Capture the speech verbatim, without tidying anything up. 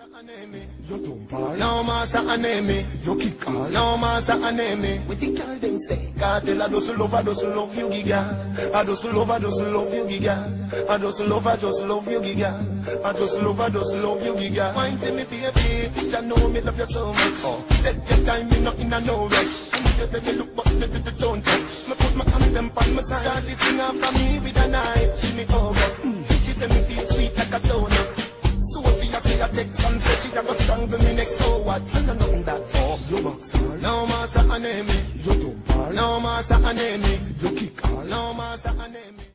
You don't buy. No massa aneme. You kick all. No massa aneme. With the girl them say, Cartel I just love, I just love you, giga. I just love, I just love you, giga. I just love, I just love you, giga. I just love, I just love you, giga. Wine for me, baby. You know me love you so much. Oh, take your time, me not in a no rush. And you take a look, but the the don't touch. Me put my hand them on my side. Shawty sing off for me with a knife. She me over. Mm. She say me feel sweet like a donut. Sophia say a text and say she a go strangle me next. So what? I know nothing that. Oh, you box all. No massa aneme. You don't buy. No massa aneme. You kick all. No massa aneme.